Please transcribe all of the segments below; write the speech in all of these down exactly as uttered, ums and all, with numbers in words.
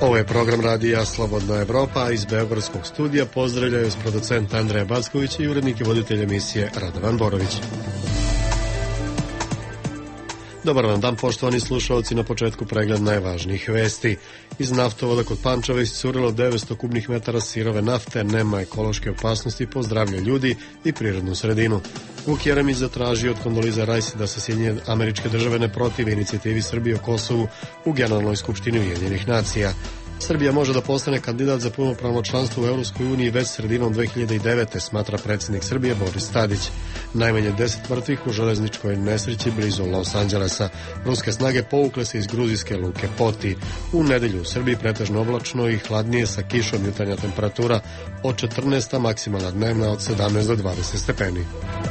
Ovo je program radija Slobodna Evropa, a iz Beogradskog studija pozdravljaju s producent Andreja Backović i urednik i voditelj emisije Radovan Borović. Dobar vam dan, poštovani slušalci, na početku pregled najvažnijih vesti. Iz naftovoda kod Pančeva iscurilo devetsto kubnih metara sirove nafte, nema ekološke opasnosti po zdravlje ljudi i prirodnu sredinu. Vuk Jeremić zatražio od Kondoliza Rajsi da se Sjedinjene Američke Države ne protive inicijativi Srbije o Kosovu u Generalnoj skupštini Ujedinjenih nacija. Srbija može da postane kandidat za punopravno članstvo u Evropskoj uniji već sredinom dve hiljade devete, smatra predsjednik Srbije Boris Tadić. Najmanje deset mrtvih u železničkoj nesreći blizu Los Angelesa. Ruske snage povukle se iz gruzijske luke Poti. U nedelju u Srbiji pretežno oblačno i hladnije sa kišom, jutarnja temperatura od četrnaest, a maksimalna dnevna od sedamnaest do dvadeset stepeni.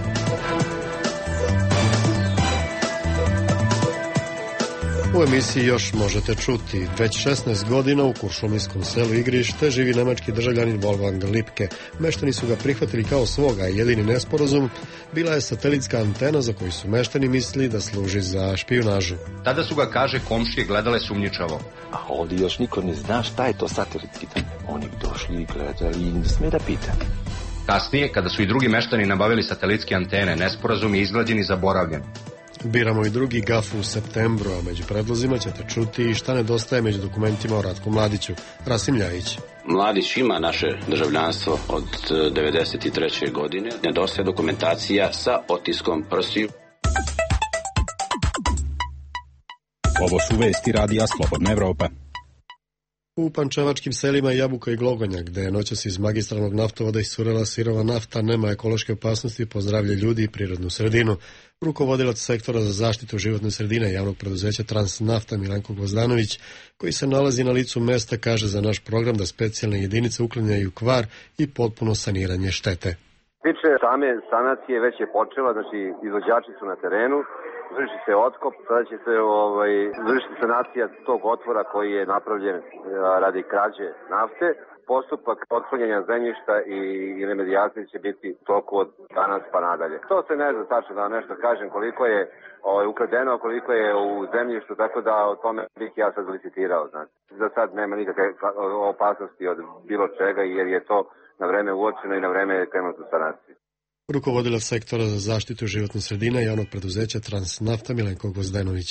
U emisiji još možete čuti, već šesnaest godina u kuršuminskom selu Igrište živi nemački državljanin Wolfgang Lipke. Meštani su ga prihvatili kao svoga, a jedini nesporazum bila je satelitska antena za koju su meštani mislili da služi za špijunažu. Tada su ga, kaže, komšije gledale sumnjičavo. A ovdje još niko ne zna šta je to satelitski tan. Oni došli i gledali i ne sme da pita. Kasnije, kada su i drugi meštani nabavili satelitske antene, nesporazum je izglađen i zaboravljen. Biramo i drugi gaf u septembru, a među predlozima ćete čuti šta nedostaje među dokumentima o Ratku Mladiću. Rasim Ljajić. Mladić ima naše državljanstvo od devedeset treće godine. Nedostaje dokumentacija sa otiskom prstiju. Ovo su vesti radija Slobodna Evropa. U pančevačkim selima Jabuka i Glogonja, gde je noćas iz magistralnog naftovoda iscurela sirova nafta, nema ekološke opasnosti po zdravlje ljudi i prirodnu sredinu. Rukovodilac sektora za zaštitu životne sredine javnog preduzeća Transnafta Milanko Gvozdanović, koji se nalazi na licu mesta, kaže za naš program da specijalne jedinice uklanjaju kvar i potpuno saniranje štete. Tiče same sanacije već je počela, znači izvođači su na terenu, vrši se otkop, sada će se ovaj, vršiti sanacija tog otvora koji je napravljen radi krađe nafte. Postupak otklanjanja zemljišta i, i remedijacije će biti toliko od danas pa nadalje. To se ne zna tačno da nešto kažem koliko je ovaj, ukradeno, koliko je u zemljištu, tako da o tome bih ja sad licitirao. Znači. Za sad nema nikakve opasnosti od bilo čega jer je to na vreme uočeno i na vreme je krenuto sanaciju. Rukovodilac sektora za zaštitu životne sredine javnog preduzeća Transnafta Milenko Gvozdanović.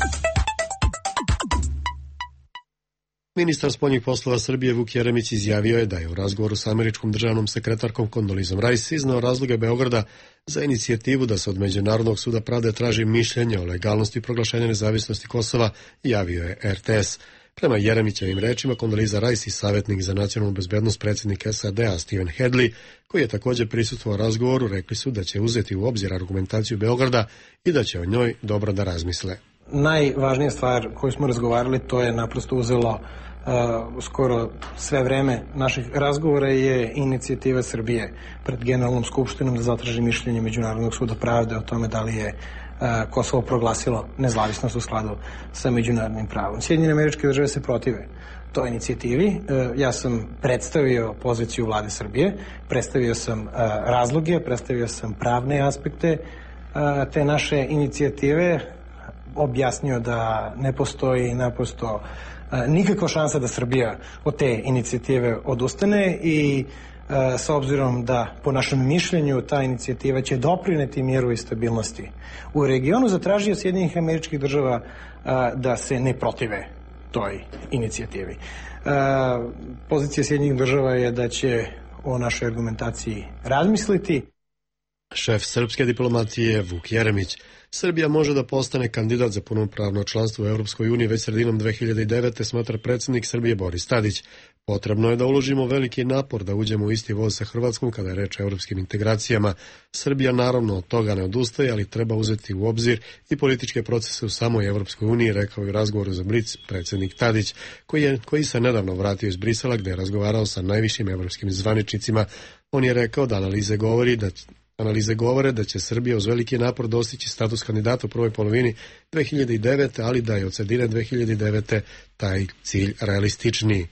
Ministar spoljnih poslova Srbije Vuk Jeremić izjavio je da je u razgovoru sa američkom državnom sekretarkom Kondolizom Rajs iznao razloge Beograda za inicijativu da se od Međunarodnog suda pravde traži mišljenje o legalnosti proglašenja nezavisnosti Kosova, javio je er te es. Prema Jeremićevim rečima, Kondoliza Rajs i savjetnik za nacionalnu bezbednost predsjednika es a de a Stephen Hedley, koji je također prisustvovao razgovoru, rekli su da će uzeti u obzir argumentaciju Beograda i da će o njoj dobro da razmisle. Najvažnija stvar koju smo razgovarali, to je naprosto uzelo Uh, skoro sve vreme naših razgovora, je inicijativa Srbije pred Generalnom skupštinom da zatraži mišljenje Međunarodnog suda pravde o tome da li je uh, Kosovo proglasilo nezavisnost u skladu sa međunarodnim pravom. Sjedinjene Američke Države se protive toj inicijativi. Uh, ja sam predstavio poziciju vlade Srbije, predstavio sam uh, razloge, predstavio sam pravne aspekte uh, te naše inicijative, objasnio da ne postoji naprosto nikakva šansa da Srbija od te inicijative odustane i e, s obzirom da po našem mišljenju ta inicijativa će doprineti miru i stabilnosti u regionu, zatražio Sjedinjenih Američkih Država a, da se ne protive toj inicijativi. E, pozicija Sjedinjenih Država je da će o našoj argumentaciji razmisliti. Šef srpske diplomatije Vuk Jeremić. Srbija može da postane kandidat za punopravno članstvo u Europskoj uniji već sredinom dve hiljade devete, smatra predsjednik Srbije Boris Tadić. Potrebno je da uložimo veliki napor da uđemo u isti voz sa Hrvatskom kada je reč o europskim integracijama. Srbija naravno od toga ne odustaje, ali treba uzeti u obzir i političke procese u samoj Europskoj uniji, rekao je u razgovoru za Blic predsjednik Tadić, koji, je, koji se nedavno vratio iz Brisela gde je razgovarao sa najvišim europskim zvaničnicima. On je rekao da analize govori da Analize govore da će Srbija uz veliki napor dostići status kandidata u prvoj polovini dve hiljade devete, ali da je od sredine dve hiljade devete taj cilj realističniji.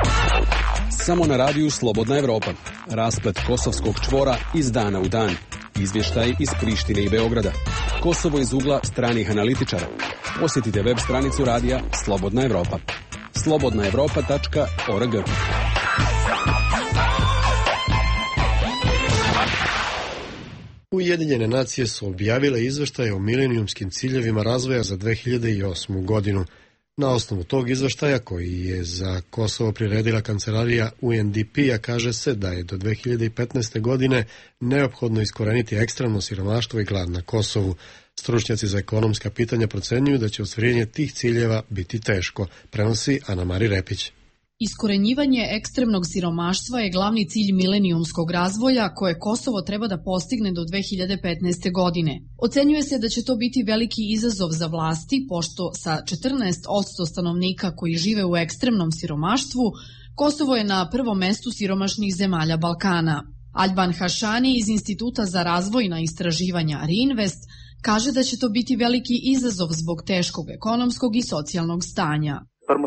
Samo na radiju Slobodna Evropa. Rasplet kosovskog čvora iz dana u dan. Izvještaj iz Prištine i Beograda. Kosovo iz ugla stranih analitičara. Posjetite web stranicu radija Slobodna Evropa. slobodna evropa tačka org. Ujedinjene nacije su objavile izveštaje o milenijumskim ciljevima razvoja za dve hiljade osmu godinu. Na osnovu tog izveštaja, koji je za Kosovo priredila kancelarija U N D P-a, kaže se da je do dve hiljade petnaeste. godine neophodno iskoreniti ekstremno siromaštvo i glad na Kosovu. Stručnjaci za ekonomska pitanja procenjuju da će ostvarenje tih ciljeva biti teško, prenosi Ana Mari Repić. Iskorenjivanje ekstremnog siromaštva je glavni cilj milenijumskog razvoja koje Kosovo treba da postigne do dve hiljade petnaeste. godine. Ocenjuje se da će to biti veliki izazov za vlasti, pošto sa četrnaest posto stanovnika koji žive u ekstremnom siromaštvu, Kosovo je na prvom mestu siromašnih zemalja Balkana. Alban Hašani iz Instituta za razvojna istraživanja Reinvest kaže da će to biti veliki izazov zbog teškog ekonomskog i socijalnog stanja.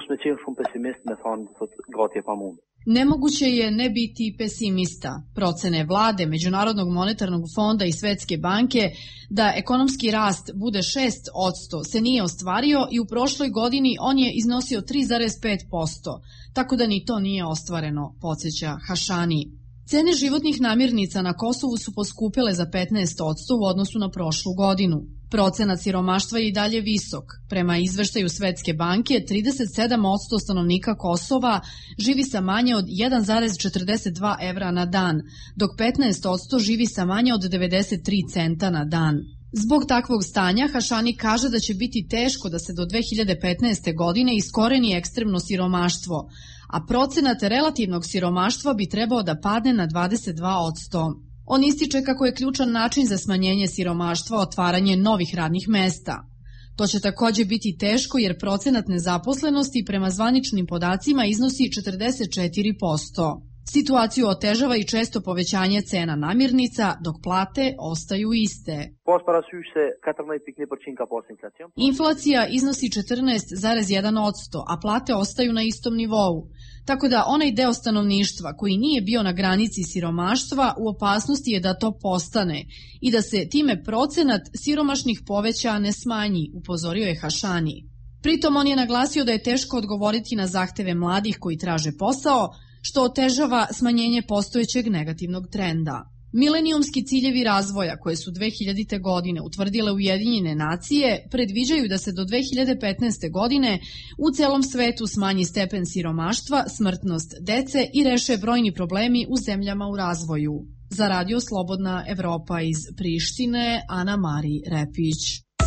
Nemoguće je ne biti pesimista. Procene vlade, Međunarodnog monetarnog fonda i Svetske banke da ekonomski rast bude šest posto se nije ostvario i u prošloj godini on je iznosio tri zarez pet posto, tako da ni to nije ostvareno, podsjeća Hašani. Cene životnih namirnica na Kosovu su poskupile za petnaest posto u odnosu na prošlu godinu. Procenat siromaštva je i dalje visok. Prema izveštaju Svetske banke, trideset sedam posto stanovnika Kosova živi sa manje od jedan zarez četrdeset dva evra na dan, dok petnaest posto živi sa manje od devedeset tri centa na dan. Zbog takvog stanja, Hašani kaže da će biti teško da se do dve hiljade petnaeste. godine iskoreni ekstremno siromaštvo, a procenat relativnog siromaštva bi trebao da padne na dvadeset dva posto. On ističe kako je ključan način za smanjenje siromaštva otvaranje novih radnih mesta. To će također biti teško jer procenat nezaposlenosti prema zvaničnim podacima iznosi četrdeset četiri posto. Situaciju otežava i često povećanje cena namirnica, dok plate ostaju iste. Inflacija iznosi četrnaest zarez jedan posto, a plate ostaju na istom nivou. Tako da onaj deo stanovništva koji nije bio na granici siromaštva u opasnosti je da to postane i da se time procenat siromašnih poveća ne smanji, upozorio je Hašani. Pritom on je naglasio da je teško odgovoriti na zahteve mladih koji traže posao, što otežava smanjenje postojećeg negativnog trenda. Milenijumski ciljevi razvoja, koje su dve hiljadite. godine utvrdile Ujedinjene nacije, predviđaju da se do dve hiljade petnaeste. godine u celom svetu smanji stepen siromaštva, smrtnost dece i reše brojni problemi u zemljama u razvoju. Za Radio Slobodna Evropa iz Prištine, Ana Mari Repić.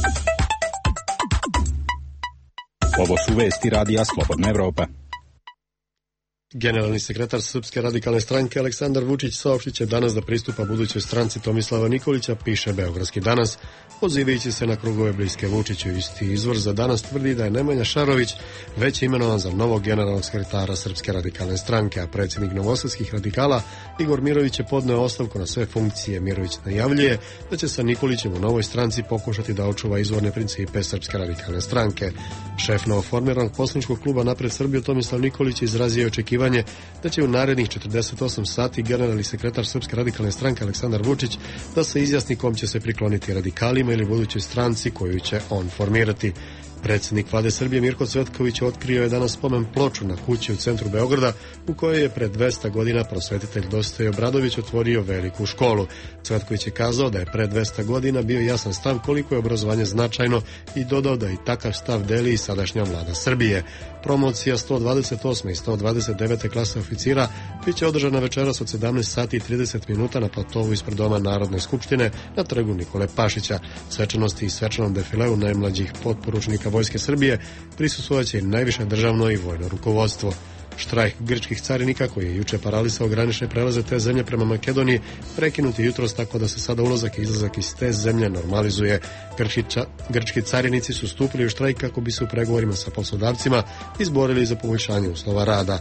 Ovo su vesti Radija Slobodna Evropa. Generalni sekretar Srpske radikalne stranke Aleksandar Vučić saopštit će danas da pristupa budućoj stranci Tomislava Nikolića, piše Beogradski danas, pozivajući se na krugove bliske Vučiću. Isti izvor za danas tvrdi da je Nemanja Šarović već imenovan za novog generalnog sekretara Srpske radikalne stranke, a predsjednik novosadskih radikala Igor Mirović je podneo ostavku na sve funkcije. Mirović najavljuje da će sa Nikolićem u novoj stranci pokušati da očuva izvorne principe Srpske radikalne stranke. Šef novoformiranog poslaničkog kluba Napred Srbiju Tomislav Nikolić izrazio očekivanje da će u narednih četrdeset osam sati generalni sekretar Srpske radikalne stranke Aleksandar Vučić da se izjasni kom će se prikloniti radikalima ili budućoj stranci koju će on formirati. Predsjednik Vlade Srbije Mirko Cvetković otkrio je danas spomen ploču na kući u centru Beograda u kojoj je pred dvesta godina prosvetitelj Dositej Obradović otvorio veliku školu. Cvetković je kazao da je pred dvesta godina bio jasan stav koliko je obrazovanje značajno i dodao da i takav stav deli i sadašnja Vlada Srbije. Promocija sto dvadeset osme i sto dvadeset devete klase oficira biće održana večeras od sedamnaest sati i trideset minuta na platovu ispred Doma Narodne skupštine na trgu Nikole Pašića. Svečanosti i svečanom defileu najmlađih potporučnika Vojske Srbije prisustvovaće i najviše državno i vojno rukovodstvo. Štrajk grčkih carinika, koji je juče paralisao granične prelaze te zemlje prema Makedoniji, prekinut je jutros tako da se sada ulazak i izlazak iz te zemlje normalizuje. Grčki, ča, grčki carinici su stupili u štrajk kako bi se u pregovorima sa poslodavcima izborili za poboljšanje uslova rada.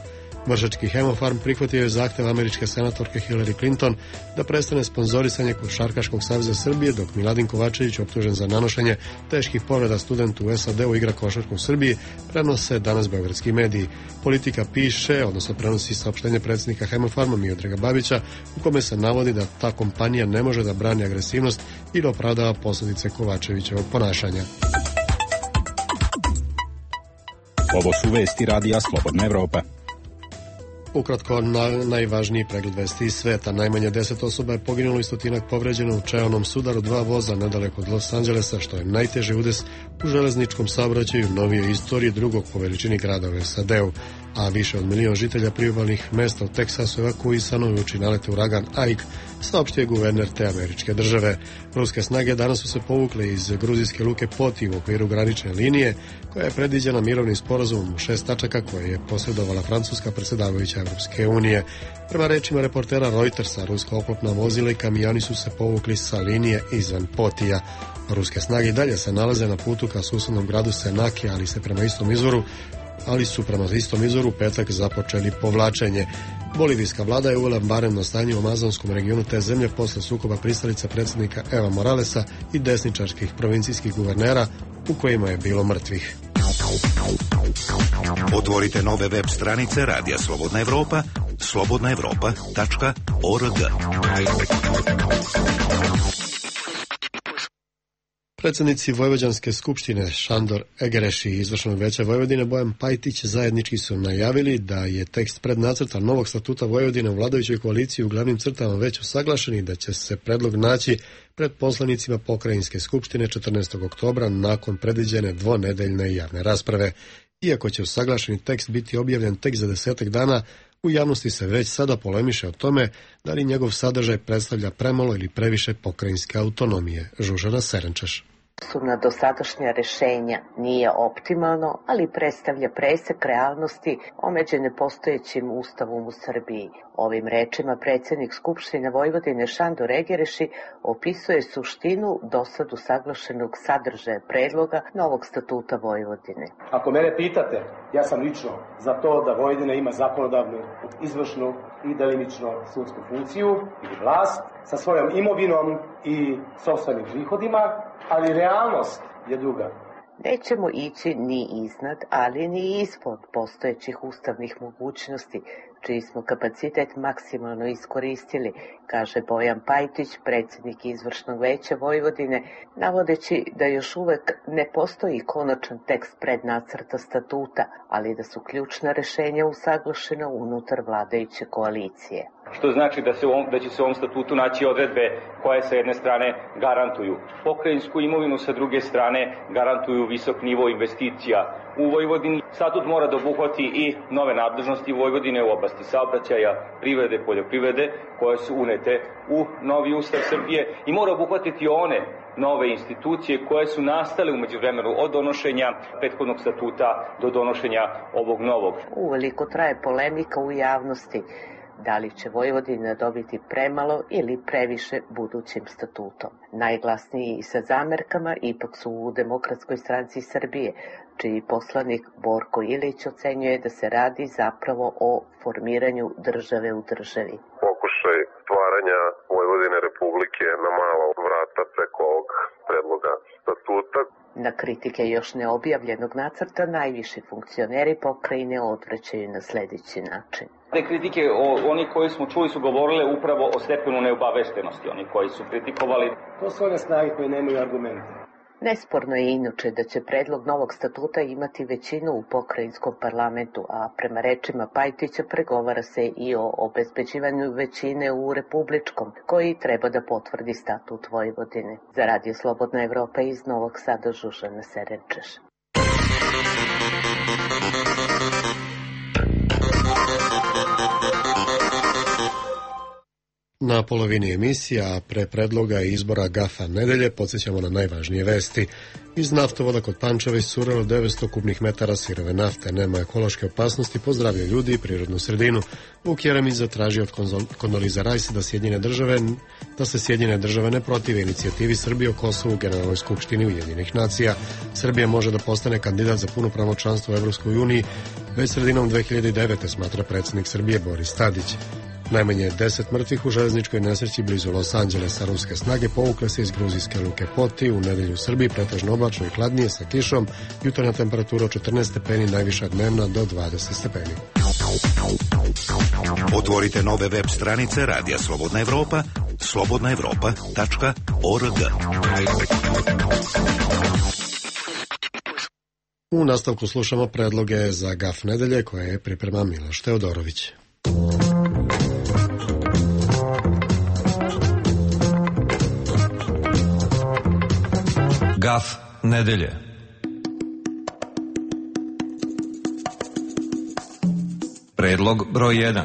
Vršački Hemofarm prihvatio je zahtev američke senatorke Hillary Clinton da prestane sponzorisanje Košarkaškog saveza Srbije, dok Miladin Kovačević, optužen za nanošenje teških povreda studentu u S A D-u, igra košarku u Srbiji, prenose danas beogradski mediji. Politika piše, odnosno prenosi saopštenje predsjednika Hemofarma Miodraga Babića, u kome se navodi da ta kompanija ne može da brani agresivnost ili opravdava posljedice Kovačevićevog ponašanja. Ovo su vesti radija Slobodna Evropa. Ukratko, na, najvažniji pregled vesti iz sveta. Najmanje deset osoba je poginulo i stotinak povređeno u čeonom sudaru dva voza nedaleko od Los Angelesa, što je najteži udes u železničkom saobraćaju u novijoj istoriji drugog po veličini grada u S A D-u, a više od milion žitelja priobalnih mesta u Teksasu evakuisano je uoči naleta uragan Ike, saopštio guverner te američke države. Ruske snage danas su se povukle iz gruzijske luke Poti u okviru granične linije, koja je predviđena mirovnim sporazumom u šest tačaka koje je posredovala francuska predsjedavajuća Evropske unije. Prema rečima reportera Reutersa, ruska oklopna vozila i kamioni su se povukli sa linije izvan Potija. Ruske snage i dalje se nalaze na putu ka susednom gradu Senaki, ali se prema istom izvoru ali su prema istom izvoru u petak započeli povlačenje. Bolivijska vlada je uvela vanredno stanje u amazonskom regionu te zemlje posle sukoba pristalica predsjednika Eva Moralesa i desničarskih provincijskih guvernera, u kojima je bilo mrtvih. Otvorite nove web stranice Radija Slobodna Evropa, slobodna evropa tačka org. Predsjednici Vojvođanske skupštine Šandor Egereši i Izvršnog veća Vojvodine Bojan Pajtić zajednički su najavili da je tekst prednacrta novog statuta Vojvodine u vladajućoj koaliciji u glavnim crtama već usaglašen i da će se predlog naći pred poslanicima pokrajinske skupštine četrnaestog oktobra nakon predviđene dvonedeljne javne rasprave. Iako će usaglašeni tekst biti objavljen tek za desetak dana, u javnosti se već sada polemiše o tome da li njegov sadržaj predstavlja premalo ili previše pokrajinske autonomije. Žužana Serenčeš. Su na dosadašnja rešenja nije optimalno, ali predstavlja presek realnosti omeđene postojećim ustavom u Srbiji. Ovim rečima predsjednik Skupštine Vojvodine Šandor Egereši opisuje suštinu dosad usaglašenog sadržaja predloga novog statuta Vojvodine. Ako mene pitate, ja sam lično za to da Vojvodina ima zakonodavnu, izvršnu i delimično sudsku funkciju ili vlast sa svojom imovinom i sopstvenim prihodima, ali realnost je druga. Nećemo ići ni iznad, ali ni ispod postojećih ustavnih mogućnosti, čiji smo kapacitet maksimalno iskoristili, kaže Bojan Pajtić, predsjednik Izvršnog veća Vojvodine, navodeći da još uvek ne postoji konačan tekst prednacrta statuta, ali da su ključna rešenja usaglašena unutar vladajuće koalicije. Što znači da, se ovom, da će se u ovom statutu naći odredbe koje sa jedne strane garantuju pokrajinsku imovinu, sa druge strane garantuju visok nivo investicija u Vojvodini. Statut mora da obuhvati i nove nadležnosti Vojvodine u oblasti saobraćaja, privrede, poljoprivrede, koje su unete u novi ustav Srbije i mora obuhvatiti one nove institucije koje su nastale u međuvremenu od donošenja prethodnog statuta do donošenja ovog novog. Uveliko traje polemika u javnosti. Da li će Vojvodina dobiti premalo ili previše budućim statutom? Najglasniji i sa zamerkama ipak su u Demokratskoj stranci Srbije, čiji poslanik Borko Ilić ocenjuje da se radi zapravo o formiranju države u državi. Pokušaj stvaranja Vojvodine Republike na malo vrata preko ovog predloga statuta. Na kritike još neobjavljenog nacrta najviši funkcioneri pokrajine odvraćaju na sledeći način. Te kritike, o, oni koji smo čuli su govorile upravo o stepenu neobaveštenosti, oni koji su kritikovali. To su one snage koje nemaju argumente. Nesporno je inače da će predlog novog statuta imati većinu u pokrajinskom parlamentu, a prema rečima Pajtića pregovara se i o obezbeđivanju većine u republičkom, koji treba da potvrdi statut Vojvodine. Za Radio Slobodna Evropa iz Novog Sada, Žužana Serenčeš. Na polovini emisija, pre predloga i izbora Gafa nedelje, podsjećamo na najvažnije vesti. Iz naftovoda kod Pančeva iscurelo devetsto kubnih metara sirove nafte. Nema ekološke opasnosti po zdravlje ljudi i prirodnu sredinu. Vuk Jeremić zatražio od Kondoliza Rajsa da, Sjedinjene države, da se Sjedinjene države ne protive inicijativi Srbije o Kosovu u Generalnoj skupštini Ujedinjenih nacija. Srbija može da postane kandidat za punopravno članstvo u Evropskoj uniji već sredinom dve hiljade devete, smatra predsjednik Srbije Boris Tadić. Najmanje deset mrtvih u železničkoj nesreći blizu Los Angelesa. Ruske snage povukle se iz gruzijske luke Poti. U nedelju u Srbiji pretežno oblačno i hladnije sa kišom. Jutarnja temperatura od četrnaest stepeni, najviša dnevna do dvadeset stepeni. Otvorite nove web stranice Radija Slobodna Evropa, slobodna evropa tačka org. U nastavku slušamo predloge za Gaf nedelje koje je priprema Miloš Teodorović. Gaf nedelje. Predlog broj jedan.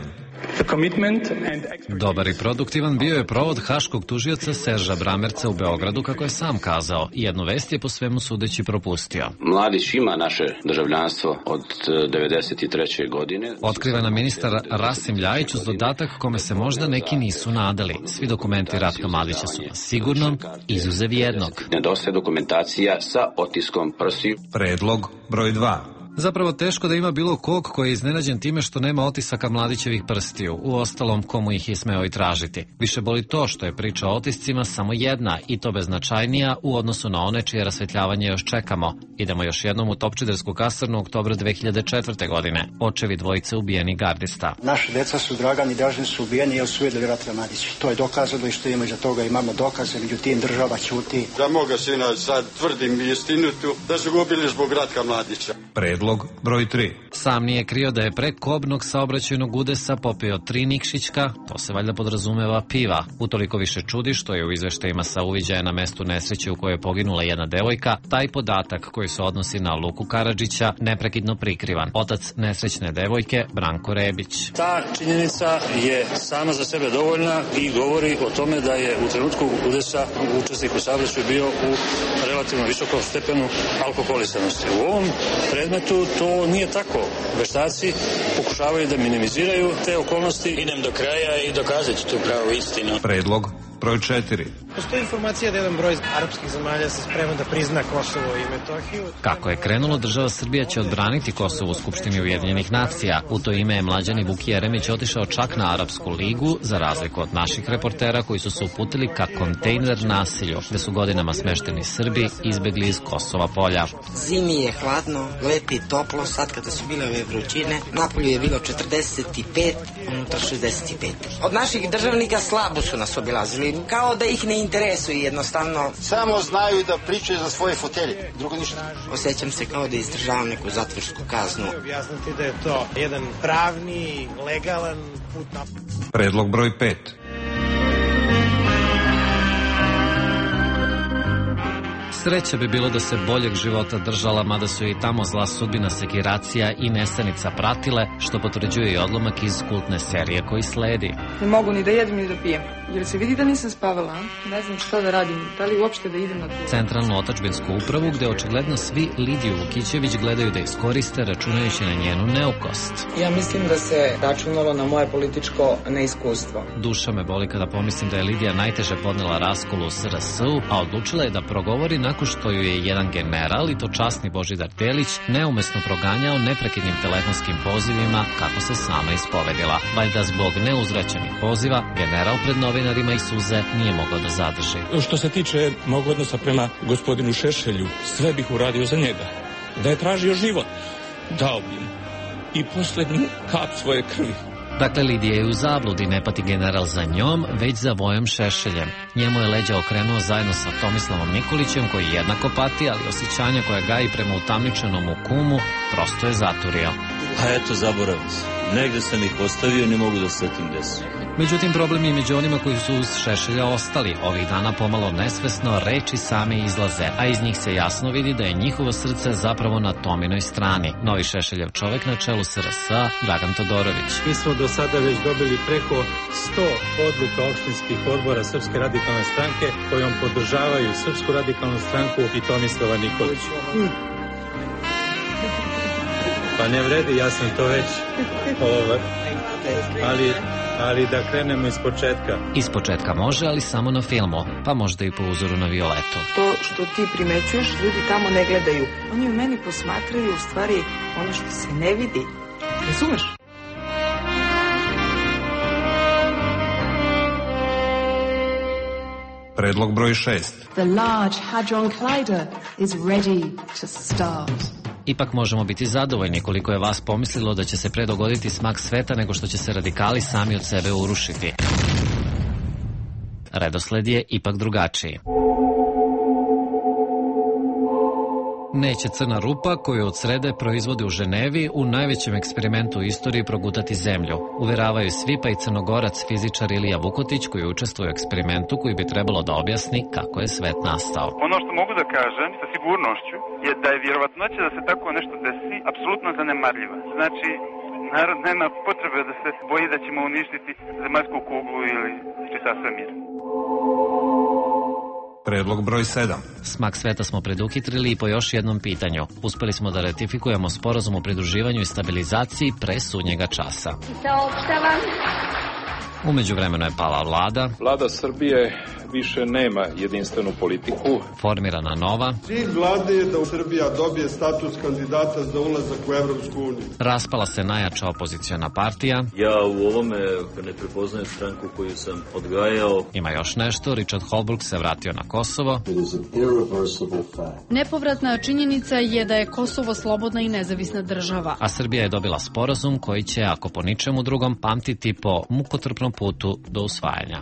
Dobar i produktivan bio je provod haškog tužioca Serža Bramerca u Beogradu, kako je sam kazao. Jednu vest je po svemu sudeći propustio. Mladić ima naše državljanstvo od devedeset treće. godine. Otkriva nam ministar Rasim Ljajić uz dodatak kome se možda neki nisu nadali. Svi dokumenti Ratka Mladića su na sigurnom, izuzev jednog. Nedostaje dokumentacija sa otiskom prstiju. Predlog broj dva. Zapravo teško da ima bilo kog koji je iznenađen time što nema otisaka Mladićevih prstiju, u ostalom komu ih je smeo i tražiti. Više boli to što je priča o otiscima samo jedna, i to beznačajnija u odnosu na one čije rasvetljavanje još čekamo. Idemo još jednom u Topčidersku kasarnu oktobra dve hiljade četvrte. godine. Očevi dvojice ubijenih gardista. Naše deca su, Dragan i Dražen, su ubijeni jer su vidjeli Ratka Mladića. To je dokazano i što ima iza toga, imamo dokaze, međutim država ćuti. Da moga sina sad tvrdim istinu tu, da su ga ubili zbog Ratka Mladića. Predlog broj tri. Sam nije krio da je pre kobnog saobraćajnog udesa popio tri nikšićka, to se valjda podrazumeva piva. Utoliko više čudi što je u izveštajima sa uviđaja na mestu nesreće u kojoj je poginula jedna devojka, taj podatak koji se odnosi na Luku Karadžića neprekidno prikrivan. Otac nesrećne devojke, Branko Rebić. Ta činjenica je sama za sebe dovoljna i govori o tome da je u trenutku udesa učesnik u saobraćaju bio u relativno visokom stepenu alkoholisanosti. U ovom predmetu to nije tako. Veštaci pokušavaju da minimiziraju te okolnosti. Idem do kraja i dokazat ću tu pravu istinu. Predlog broj četiri. Postoji informacija da jedan broj arapskih zemalja se sprema da prizna Kosovo i Metohiju. Kako je krenulo, država Srbija će odbraniti Kosovo u Skupštini Ujedinjenih nacija. U to ime je Mlađan i Vuk Jeremić otišao čak na Arapsku ligu, za razliku od naših reportera koji su se uputili ka kontejner nasilju, gde su godinama smešteni Srbi izbegli iz Kosova polja. Zimi je hladno, leti toplo, sad kada su bile ove vrućine, napolju je bilo četrdeset pet, unutra šezdeset pet. Od naših državnika slabo su nas obilazili, kao da ih ne interesuje jednostavno. Samo znaju da pričaju za svoje fotelje, drugo ništa. Osjećam se kao da izdržavam neku zatvorsku kaznu. Objasniti da je to jedan pravni, legalan put napred. Predlog broj pet. Sreća bi bilo da se boljeg života držala, mada su i tamo zla sudbina sekiracija i nesanica pratile, što potvrđuje i odlomak iz kultne serije koji sledi. Ne mogu ni da jedem ni da pijem. Jer se vidi da nisam spavala, a? Ne znam šta da radim, da li uopšte da idem na to. Centralnu otadžbinsku upravu, gde očigledno svi Lidiju Vukićević gledaju da iskoriste, računajući na njenu neukost. Ja mislim da se računalo na moje političko neiskustvo. Duša me boli kada pomislim da je Lidija najteže podnela raskolu u S R S-u, a odlučila je da progovori nakon što ju je jedan general, i to časni Božidar Delić, neumesno proganjao neprekidnim telefonskim pozivima, kako se sama ispovedila. Valjda zbog neuzvraćenih poziva, general pred novinarima i suze nije mogao da zadrži. Što se tiče mog odnosa prema gospodinu Šešelju, sve bih uradio za njega. Da je tražio život, dao bi mu i poslednju kap svoje krvi. Dakle, Lidija je u zabludi, ne pati general za njom, već za Vojom Šešeljem. Njemu je leđa okrenuo zajedno sa Tomislavom Nikolićem, koji jednako pati, ali osjećanja koja gaji prema utamničenom u kumu prosto je zaturio. A eto, zaboravim se. Negde sam ih ostavio i ne mogu da setim gde su. Međutim, problem je među onima koji su uz Šešelja ostali. Ovih dana pomalo nesvesno reči same izlaze, a iz njih se jasno vidi da je njihovo srce zapravo na Tominoj strani. Novi Šešeljev čovek na čelu S R S-a, Dragan Todorović. Mi smo do sada već dobili preko sto odluka opštinskih odbora Srpske radikalne stranke kojom podržavaju Srpsku radikalnu stranku i Tomislava Nikolića. Pa ne vredi, ja sam to već ovaj, ali, ali da krenemo iz početka. Iz početka može, ali samo na filmu, pa možda i po uzoru na Violetu. To što ti primećuješ, ljudi tamo ne gledaju. Oni u meni posmatraju u stvari ono što se ne vidi. Razumeš? Predlog broj šest. The Large Hadron Collider is ready to start. Ipak možemo biti zadovoljni koliko je vas pomislilo da će se pre dogoditi smak sveta nego što će se radikali sami od sebe urušiti. Redosled je ipak drugačiji. Neće crna rupa koju od srede proizvode u Ženevi u najvećem eksperimentu u istoriji progutati zemlju. Uveravaju svi, pa i crnogorac fizičar Ilija Vukotić koji učestvuje u eksperimentu koji bi trebalo da objasni kako je svet nastao. Ono što mogu da kažem sa sigurnošću je da je vjerovatnoća da se tako nešto desi apsolutno zanemarljiva. Znači, narod nema potrebe da se boji da ćemo uništiti zemaljsku kuglu ili čitav svemir. Predlog broj sedam. Smak sveta smo preduhitrili i po još jednom pitanju. Uspeli smo da ratifikujemo sporazum o pridruživanju i stabilizaciji pre sudnjega časa. Saopštavam. Umeđu vremenu je pala vlada. Vlada Srbije više nema jedinstvenu politiku. Formirana nova. Cilj vlade je da Srbija dobije status kandidata za ulazak u Evropsku uniju. Raspala se najjača opoziciona partija. Ja u ovome ne prepoznajem stranku koju sam odgajao. Ima još nešto. Richard Holbrooke se vratio na Kosovo. Nepovratna činjenica je da je Kosovo slobodna i nezavisna država. A Srbija je dobila sporazum koji će, ako po ničemu drugom, pamtiti po mukotrpnom putu do usvajanja.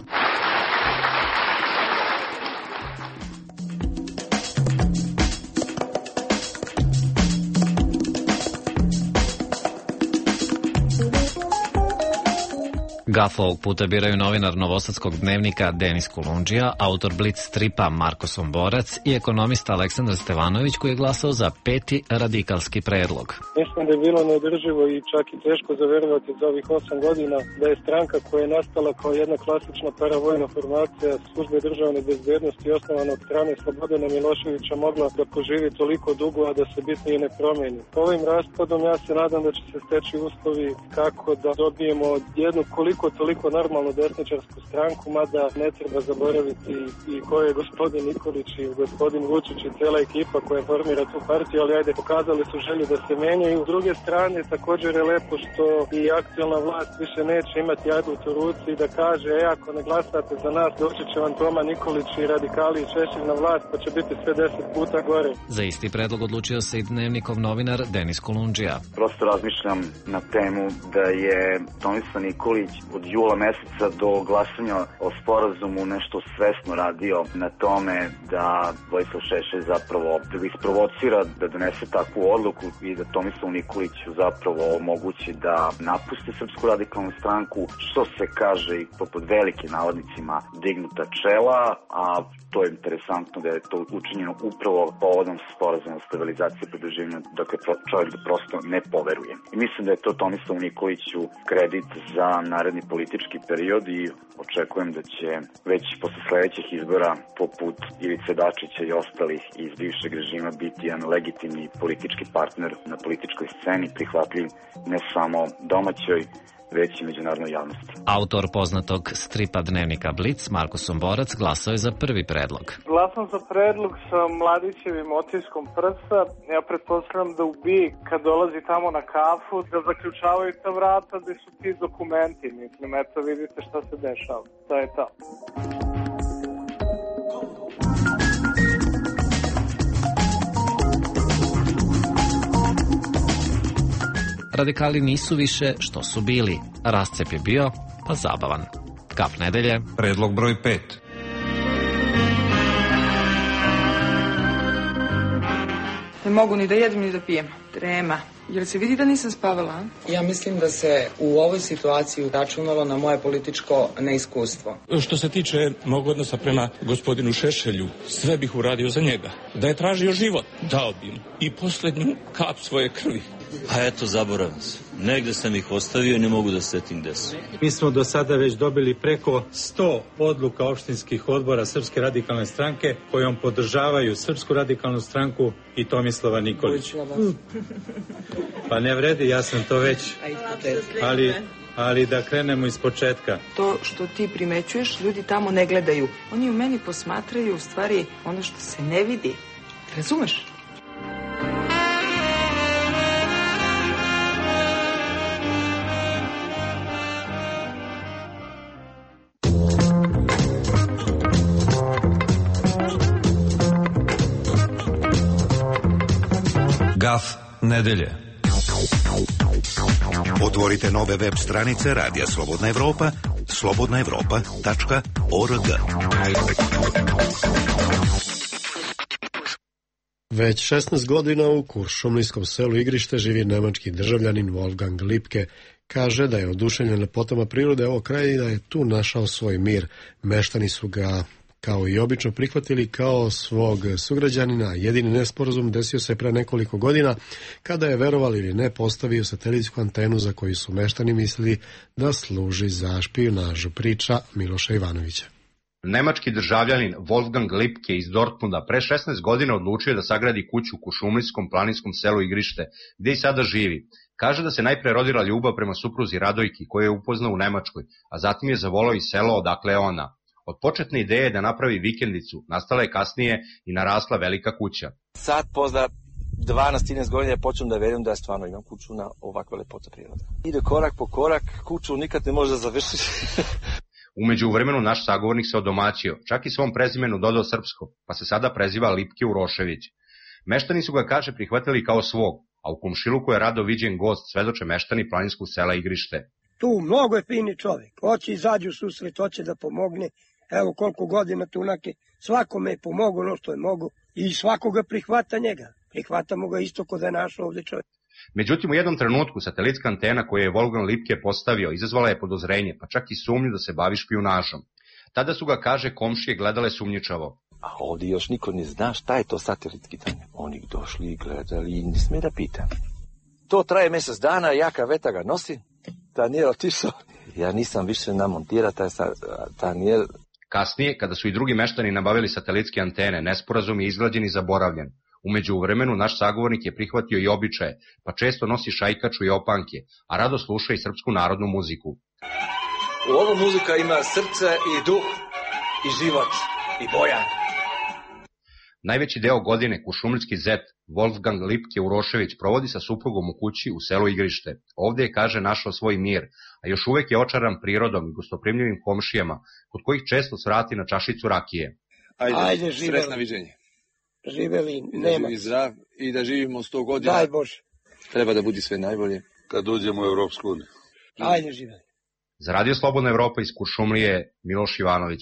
Gaf ovog puta biraju novinar Novosadskog dnevnika Denis Kulundžija, autor Blitz stripa Marko Somborac i ekonomista Aleksandar Stevanović koji je glasao za peti radikalski predlog. Mislim da je bilo neodrživo i čak i teško zaverovati za ovih osam godina da je stranka koja je nastala kao jedna klasična paravojna formacija službe državne bezbednosti osnovana od strane Slobodana Miloševića mogla da poživi toliko dugo, a da se bitnije ne promeni. Ovim raspadom ja se nadam da će se steći uslovi kako da dobijemo jednu koliko toliko normalno desničarsku stranku, mada ne treba zaboraviti i ko je gospodin Nikolić i gospodin Vučić i cela ekipa koja formira tu partiju, ali ajde, pokazali su želju da se menjaju. S druge strane, također je lepo što i aktualna vlast više neće imati adut u ruci i da kaže, e, ako ne glasate za nas, doći će vam Toma Nikolić i radikali i Šešelj na vlast, pa će biti sve deset puta gore. Za isti predlog odlučio se i dnevnikov novinar Denis Kulundžija. Prosto razmišljam na temu da je Tomislav Nikolić od jula meseca do glasanja o sporazumu nešto svesno radio na tome da Vojislav Šešelj zapravo da ga isprovocira da donese takvu odluku i da Tomislavu Nikoliću zapravo omogući da napusti Srpsku radikalnu stranku, što se kaže i popod velike navodnicima dignuta čela, a to je interesantno da je to učinjeno upravo povodom sporazuma o stabilizaciji i pridruživanju, dok je čovjek da prosto ne poveruje. I mislim da je to Tomislavu Nikoliću kredit za naredni politički period i očekujem da će već posle sledećih izbora poput Ivice Dačića i ostalih iz bivšeg režima biti jedan legitimni politički partner na političkoj sceni, prihvatljiv ne samo domaćoj, već i međunarodnoj javnosti. Autor poznatog stripa dnevnika Blitz, Marko Somborac, glasao je za prvi predlog. Glasam za predlog sa Mladićevim otiskom prsta. Ja pretpostavljam da u B I kad dolazi tamo na kafu, da zaključavaju ta vrata gde su ti dokumenti. Mislim, eto vidite šta se dešava. To je to. Radikali nisu više što su bili. Rascep je bio, pa zabavan. Kap nedelje. Predlog broj pet. Ne mogu ni da jedem ni da pijem. Trema. Jer se vidi da nisam spavala, a? Ja mislim da se u ovoj situaciji računalo na moje političko neiskustvo. Što se tiče mog odnosa prema gospodinu Šešelju, sve bih uradio za njega. Da je tražio život, dao bi mu i poslednju kap svoje krvi. A eto, zaboravim se. Negde sam ih ostavio i ne mogu da setim gde su. Mi smo do sada već dobili preko sto odluka opštinskih odbora Srpske radikalne stranke kojom podržavaju Srpsku radikalnu stranku i Tomislava Nikolića. Pa ne vredi, ja sam to već, ali, ali da krenemo iz početka. To što ti primećuješ, ljudi tamo ne gledaju. Oni u meni posmatraju u stvari ono što se ne vidi. Razumeš? Gaf nedelje. Otvorite nove web stranice Radija Slobodna Evropa, slobodna evropa tačka org. Već šesnaest godina u kuršumlijskom selu Igrište živi nemački državljanin Wolfgang Lipke. Kaže da je oduševljen lepotama prirode ovog kraja i da je tu našao svoj mir. Meštani su ga kao i obično prihvatili kao svog sugrađanina. Jedini nesporazum desio se pre nekoliko godina kada je, verovali ili ne, postavio satelitsku antenu za koju su meštani mislili da služi za špijunažu, priča Miloša Ivanovića. Nemački državljanin Wolfgang Lipke iz Dortmunda pre šesnaest godina odlučio da sagradi kuću u kušumlijskom planinskom selu Igrište, gde i sada živi. Kaže da se najpre rodila ljubav prema supruzi Radojki, koju je upoznao u Nemačkoj, a zatim je zavolao i selo odakle je ona. Od početne ideje da napravi vikendicu nastala je kasnije i narasla velika kuća. Sad, pozna dvanaest trinaest godina, počnem da verujem da ja stvarno imam kuću na ovakve lepote prirode. Ide korak po korak, kuću nikad ne može da završiti. Umeđu vremenu naš sagovornik se odomaćio, čak i svom prezimenu dodao srpsko, pa se sada preziva Lipke Urošević. Meštani su ga, kaže, prihvatili kao svog, a u komšiluku je rado viđen gost, svedoče meštani planinskog sela Igrište. Tu mnogo je fini čovjek, hoće izađu u susret, hoće da pomogne, evo koliko godina tu nake, svakome je pomogao ono što je mogo i svakoga prihvata njega, prihvatamo ga isto kod da je naš ovde čovjek. Međutim, u jednom trenutku satelitska antena koju je Wolfgang Lipke postavio izazvala je podozrenje, pa čak i sumnju da se bavi špijunažom. Tada su ga, kaže, komšije gledale sumnjičavo. A ovdje još niko ne zna šta je to satelitski tanjak. Oni došli i gledali i ne sme da pita. To traje mjesec dana, jaka veta ga nosi, Daniel otišao. Ja nisam više namontirao taj Daniel. Kasnije, kada su i drugi meštani nabavili satelitske antene, nesporazum je izgrađen i zaboravljen. Umeđu vremenu naš sagovornik je prihvatio i običaje, pa često nosi šajkaču i opanke, a rado sluša i srpsku narodnu muziku. U ovom muzika ima srce i duh, i život, i boja. Najveći deo godine kušumljski zet Wolfgang Lipke Urošević provodi sa suprugom u kući u selu Igrište. Ovde je, kaže, našao svoj mir, a još uvek je očaran prirodom i gostoprimljivim komšijama, kod kojih često svrati na čašicu rakije. Ajde, Ajde sretna viđenje. Živeli, nema. Da živi zdrav i da živimo sto godina. Daj Bože. Treba da budi sve najbolje. Kad uđemo u Evropsku uniju. Ajde, živeli. Za Radio Slobodna Evropa iz Kuršumlije, Miloš Ivanović.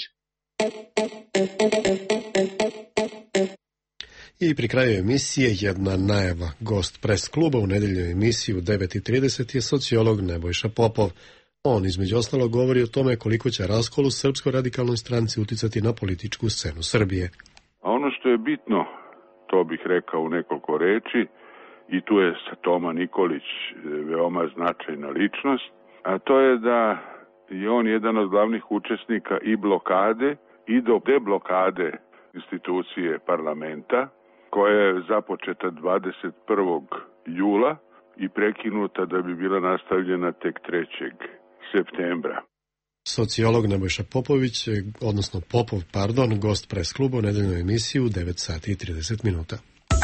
I pri kraju emisije jedna najava. Gost Pres kluba u nedeljnoj emisiji u devet i trideset je sociolog Nebojša Popov. On između ostalo govori o tome koliko će raskol u Srpskoj radikalnoj stranci uticati na političku scenu Srbije. A ono što je bitno, to bih rekao u nekoliko reči, i tu je Toma Nikolić veoma značajna ličnost, a to je da je on jedan od glavnih učesnika i blokade i do deblokade institucije parlamenta, koja je započeta dvadeset prvog jula i prekinuta da bi bila nastavljena tek trećeg septembra. Sociolog Nebojša Popović, odnosno Popov, pardon, gost Pres kluba u nedeljnoj emisiji u devet sati i trideset minuta.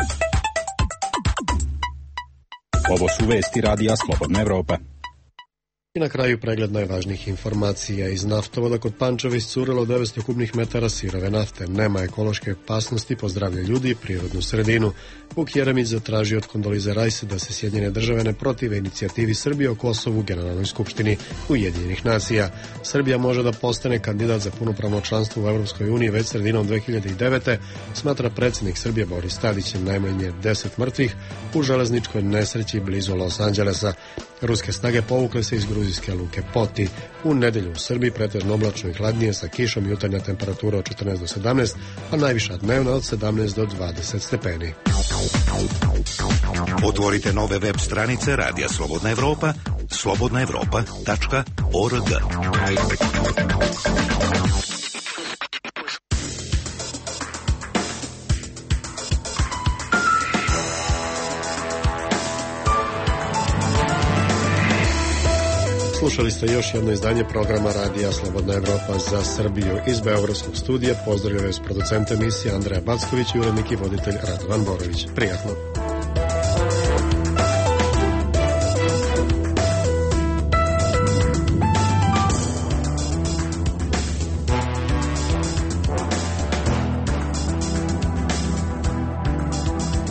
Ovo su vesti Radija Slobodna Evropa. I na kraju pregled najvažnijih informacija. Iz naftovoda kod Pančeva iscurelo devetsto kubnih metara sirove nafte. Nema ekološke opasnosti po zdravlje ljudi i prirodnu sredinu. Vuk Jeremić zatražio od Kondolize Rajse da se Sjedinjene države ne protive inicijativi Srbije o Kosovu u Generalnoj skupštini Ujedinjenih nacija. Srbija može da postane kandidat za punopravno članstvo u Evropskoj uniji već sredinom dve hiljade devete. Smatra predsjednik Srbije Boris Tadić. Najmanje deset mrtvih u železničkoj nesreći blizu Los Angelesa. Ruske snage povukle se iz gruzijske luke Poti. U nedelju u Srbiji pretežno oblačno i hladnije sa kišom, jutarnja temperatura od četrnaest do sedamnaest, a najviša dnevna od sedamnaest do dvadeset stepeni. Otvorite nove web stranice Radija Slobodna Evropa, slobodna evropa tačka org. Slušali ste još jedno izdanje programa Radija Slobodna Evropa za Srbiju. Iz Beogradskog studija pozdravljaju vas producent emisije Andreja Backović i urednik i voditelj Radovan Borović. Prijatno.